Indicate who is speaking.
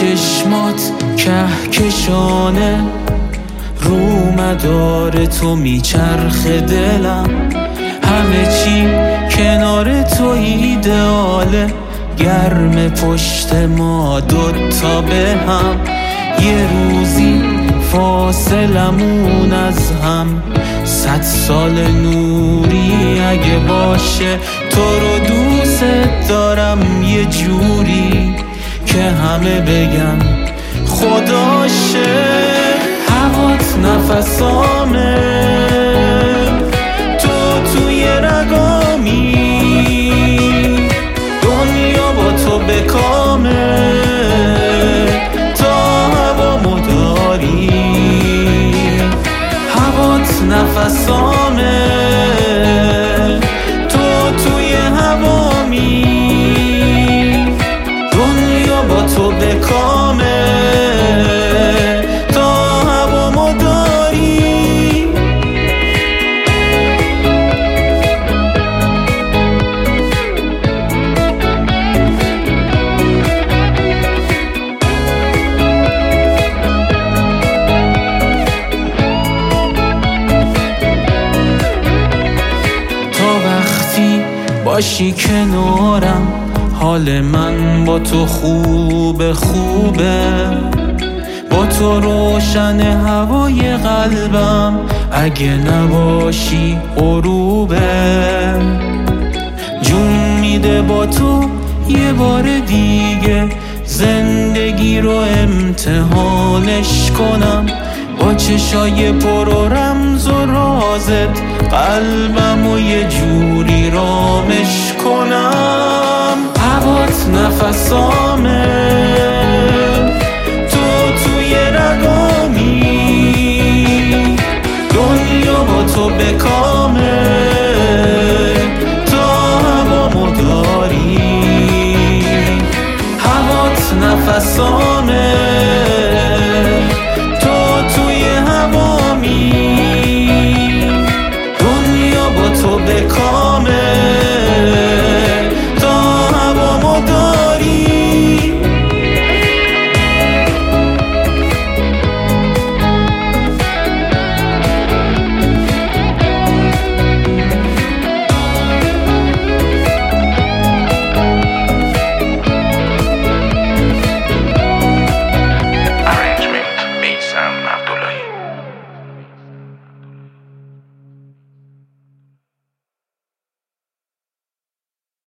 Speaker 1: چشمات کهکشانه، رو مدار تو میچرخه دلم، همه چی کنار تو ایدئاله، گرم پشت ما دوتا به هم، یه روزی فاصلمون از هم 100 سال نوری اگه باشه. تو رو دوست دارم یه جوری که همه بگن خداشه. هوات نفسامه، تو توی رگامی، دنیا با تو بکامه، تا هوامو داری. هوات نفسامه، تو توی هوامی، دنیا با تو بکامه، تا هوامو داری. باشی کنارم، حال من با تو خوبه خوبه، با تو روشن هوای قلبم، اگه نباشی غروبه. جون میده با تو یه بار دیگه، زندگی رو امتحانش کنم، با چشای پر و رمز و رازت قلبم و یه جوری رامش کنم. هوات نفسامه، تو توی رگامی، دنیا با تو بکار.